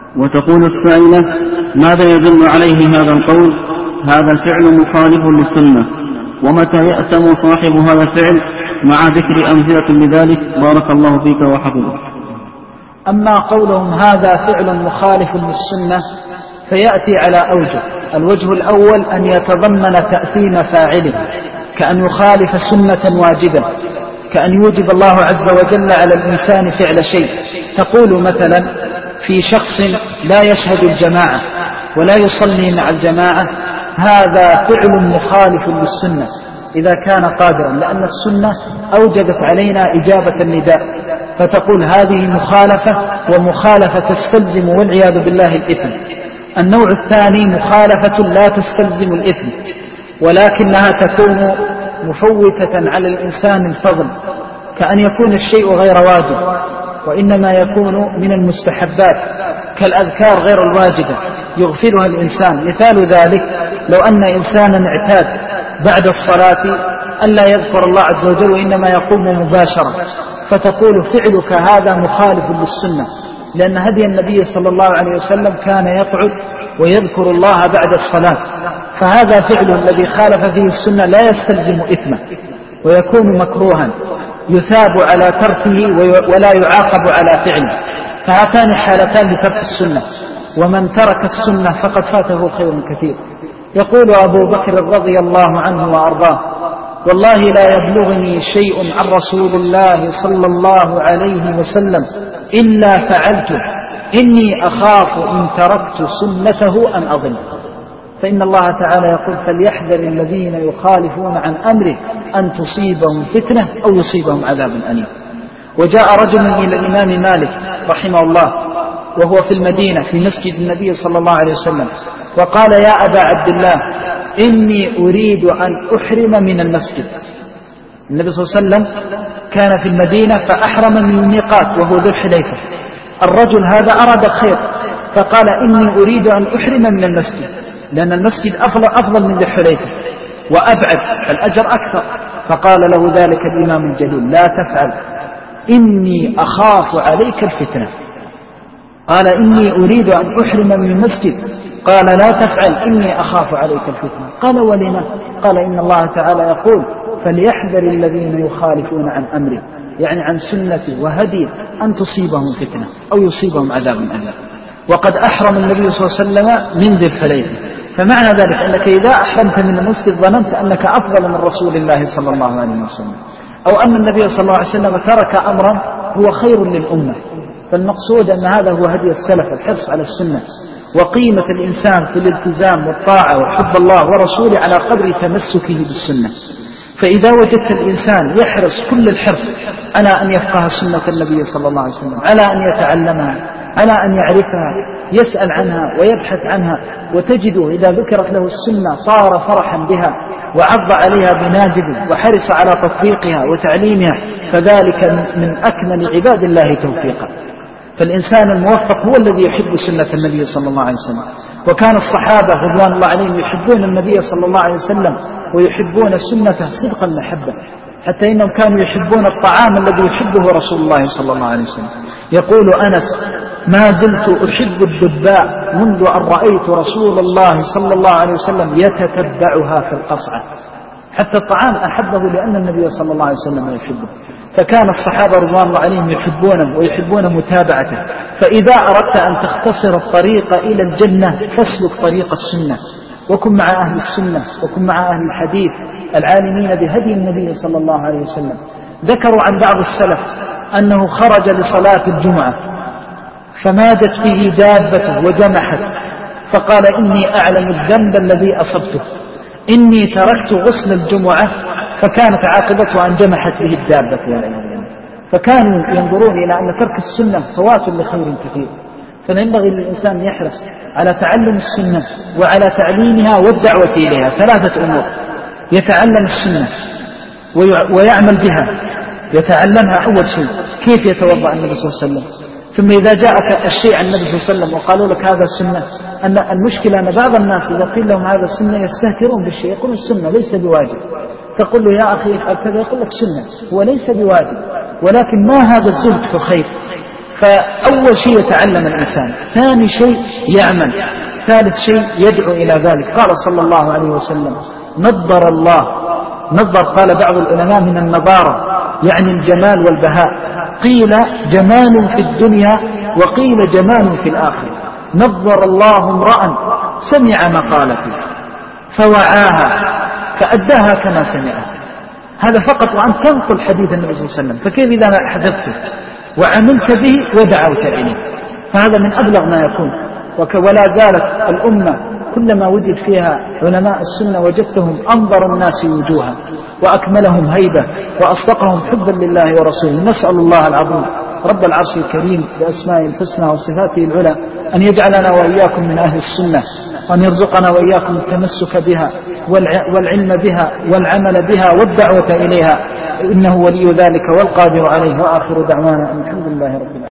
وتقول السائلة: ماذا يدل عليه هذا القول؟ هذا الفعل مخالف للسنة، ومتى يأتم صاحب هذا الفعل؟ مع ذكر أمثلة لذلك بارك الله فيك وحفظك. أما قولهم هذا فعل مخالف للسنة فيأتي على أوجه. الوجه الأول أن يتضمن تأثيم فاعله، كأن يخالف سنة واجبة، كأن يوجب الله عز وجل على الإنسان فعل شيء. تقول مثلا في شخص لا يشهد الجماعة ولا يصلي مع الجماعة: هذا فعل مخالف للسنة إذا كان قادرا، لأن السنة أوجبت علينا إجابة النداء، فتقول هذه مخالفة، ومخالفة تستلزم والعياذ بالله الإثم. النوع الثاني مخالفة لا تستلزم الإثم، ولكنها تكون مفوتة على الإنسان الفضل، كأن يكون الشيء غير واجب وإنما يكون من المستحبات، كالأذكار غير الواجبة يغفلها الإنسان. مثال ذلك لو أن إنسانا اعتاد بعد الصلاة ألا يذكر الله عز وجل وإنما يقوم مباشرة، فتقول فعلك هذا مخالف للسنة، لأن هدي النبي صلى الله عليه وسلم كان يقعد ويذكر الله بعد الصلاة، فهذا فعل الذي خالف فيه السنة لا يستلزم إثمه ويكون مكروها، يثاب على تركه ولا يعاقب على فعله. فهاتان حالتان لترك السنة، ومن ترك السنة فقد فاته خير كثير. يقول أبو بكر رضي الله عنه وأرضاه: والله لا يبلغني شيء عن رسول الله صلى الله عليه وسلم إلا فعلته، إني أخاف إن تركت سنته أن أضل. فإن الله تعالى يقول: فليحذر الذين يخالفون عن أمره أن تصيبهم فتنة أو يصيبهم عذاب أليم. وجاء رجل إلى الإمام مالك رحمه الله وهو في المدينة في مسجد النبي صلى الله عليه وسلم، وقال: يا أبا عبد الله، إني أريد أن أحرم من المسجد. النبي صلى الله عليه وسلم كان في المدينة فأحرم من الميقات وهو ذو الحليفة. الرجل هذا أراد الخير فقال: إني أريد أن أحرم من المسجد، لأن المسجد أفضل من ذو الحليفة وأبعد، الأجر أكثر. فقال له ذلك الإمام الجليل: لا تفعل، إني أخاف عليك الفتنة. قال: إني أريد أن أحرم من المسجد. قال: لا تفعل، إني أخاف عليك الفتنة. قال: ولما؟ قال: إن الله تعالى يقول: فليحذر الذين يخالفون عن أمره، يعني عن سنتي وهدي، أن تصيبهم فتنة أو يصيبهم عذاب أليم. وقد أحرم النبي صلى الله عليه وسلم من ذي الحليفة. فمعنى ذلك أنك إذا أحرمت من المسجد ظننت أنك أفضل من رسول الله صلى الله عليه وسلم، أو أن النبي صلى الله عليه وسلم ترك أمرا هو خير للأمة. فالمقصود أن هذا هو هدي السلف، الحرص على السنة وقيمة الإنسان في الالتزام والطاعة وحب الله ورسوله على قدر تمسكه بالسنة. فإذا وجدت الإنسان يحرص كل الحرص على أن يفقه سنة النبي صلى الله عليه وسلم، على أن يتعلمها، على أن يعرفها، يسأل عنها ويبحث عنها، وتجده إذا ذكرت له السنة صار فرحا بها وعض عليها بناجذه وحرص على تطبيقها وتعليمها، فذلك من أكمل عباد الله توفيقا. فالإنسان الموفق هو الذي يحب سنة النبي صلى الله عليه وسلم. وكان الصحابة رضوان الله عليهم يحبون النبي صلى الله عليه وسلم ويحبون سنته صدق المحبة، حتى إنهم كانوا يحبون الطعام الذي يحبه رسول الله صلى الله عليه وسلم. يقول أنس: ما زلت أحب الدباء منذ أن رأيت رسول الله صلى الله عليه وسلم يتتبعها في القصعة. حتى الطعام أحبه لأن النبي صلى الله عليه وسلم يحبه. فكان الصحابة رضوان الله عليهم يحبونه ويحبون متابعته. فإذا أردت أن تختصر الطريق إلى الجنة فاسلك طريق السنة، وكن مع أهل السنة، وكن مع أهل الحديث العالمين بهدي النبي صلى الله عليه وسلم. ذكروا عن بعض السلف أنه خرج لصلاة الجمعة فمادت به دابته وجمحت، فقال: إني أعلم الذنب الذي أصبته، إني تركت غسل الجمعة فكانت عاقبته أن جمحت به الدابة والعياذ بالله. فكانوا ينظرون إلى أن ترك السنة فوات لخير كثير. فينبغي للإنسان يحرص على تعلم السنة وعلى تعليمها والدعوة إليها. ثلاثة أمور: يتعلم السنة ويعمل بها. يتعلمها أول شيء كيف يتوضأ النبي صلى الله عليه وسلم، ثم إذا جاءك الشيء عن النبي صلى الله عليه وسلم وقالوا لك هذا السنة، أن المشكلة أن بعض الناس إذا قيل لهم هذا السنة يستهترون بالشيء، يقولون السنة ليس بواجب. تقول له: يا أخي افعل كذا، يقول لك سنة، هو ليس بواجب، ولكن ما هذا الزهد في الخير. فأول شيء يتعلم الإنسان، ثاني شيء يعمل، ثالث شيء يدعو إلى ذلك. قال صلى الله عليه وسلم نضر الله، نضر قال بعض العلماء من النضارة يعني الجمال والبهاء، قيل جمال في الدنيا وقيل جمال في الآخرة. نضر الله امرأ سمع مقالتي فوعاها فأداها كما سمعها. هذا فقط وأنت تنقل حديث النبي صلى الله عليه وسلم، فكيف إذا حدثته وعملت به ودعوت إليه؟ فهذا من أبلغ ما يكون. ولا زالت الأمة كلما وجد فيها علماء السنة وجدتهم أنظر الناس وجوها وأكملهم هيبة وأصدقهم حبا لله ورسوله. نسأل الله العظيم رب العرش الكريم بأسمائه الحسنى وصفاته العلى أن يجعلنا وإياكم من أهل السنة، وأن يرزقنا وإياكم التمسك بها والعلم بها والعمل بها والدعوة إليها، إنه ولي ذلك والقادر عليه. وآخر دعوانا الحمد لله رب العالمين.